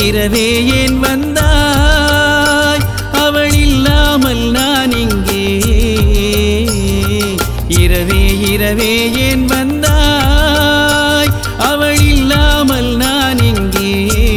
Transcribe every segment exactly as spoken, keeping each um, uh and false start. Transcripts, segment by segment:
இரவே ஏன் வந்தாய் அவள் இல்லாமல் நான் இங்கே இரவே இரவே ஏன் வந்தாய் அவள் இல்லாமல் நான் இங்கே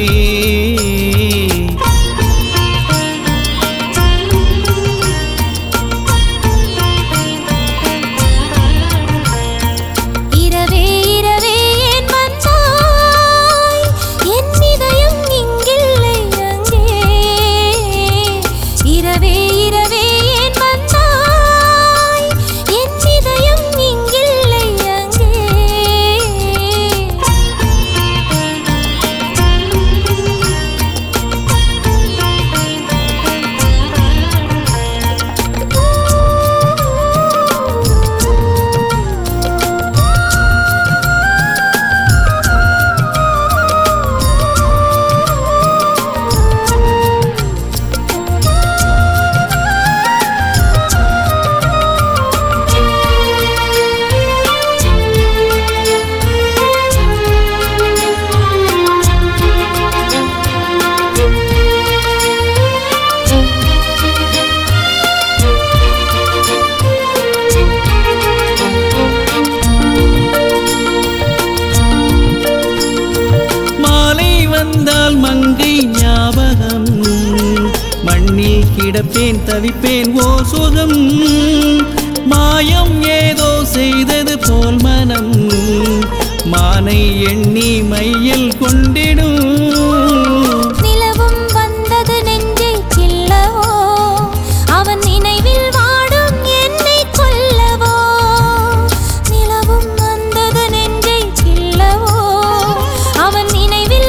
மங்கை ஞாபகம் மண்ணில் கிடப்பேன் தவிப்பேன் ஓ சுகம் மாயம் ஏதோ செய்தது போல் மனம் மானை எண்ணி மையில் கொண்டிடும் நிலவும் வந்தது நெஞ்சை கிள்ளவோ அவன் நினைவில் வாடும் என்னை கொல்லவோ நிலவும் வந்தது நெஞ்சை கிள்ளவோ அவன் நினைவில்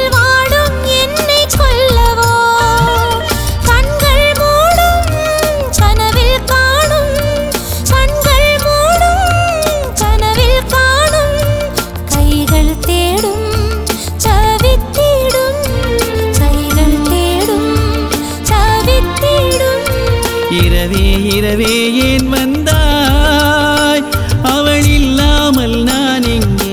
இரவே இரவே ஏன் வந்தாய் அவள் இல்லாமல் நான் இங்கே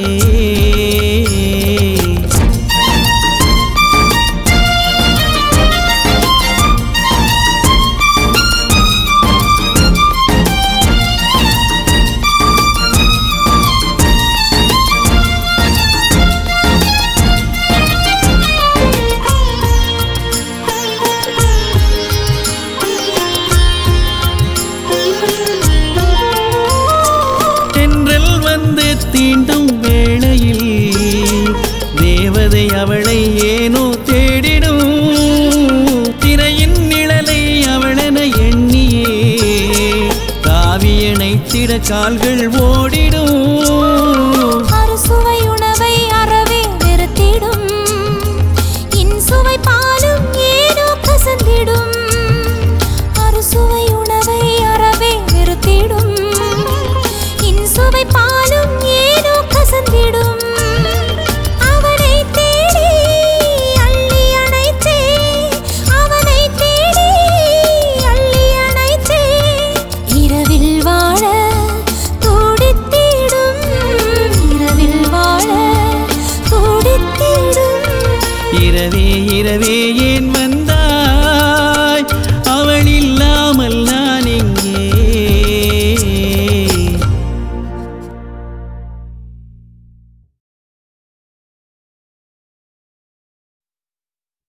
தீண்டும் வேளையில் தேவதை அவளை ஏனோ தேடிடும் திரையின் நிழலை அவளென எண்ணியே காவியணைத்திட கால்கள் ஓடிடும் அறுசுவை உணவை அறவே வெறுத்திடும் இன்சுவை பாலும் ஏனோ கசந்திடும் அறுசுவை உணவை அறவே வெறுத்திடும் இன்சுவை பாலும் ஏனோ கசந்திடும் அவனை தேடி அள்ளி அணைத்தே அவனை தேடி அள்ளி அணைத்தே இரவில் வாழ துடித்திடும் இரவில் வாழ துடித்திடும் இரவே இரவே ஏன் வந்தாய்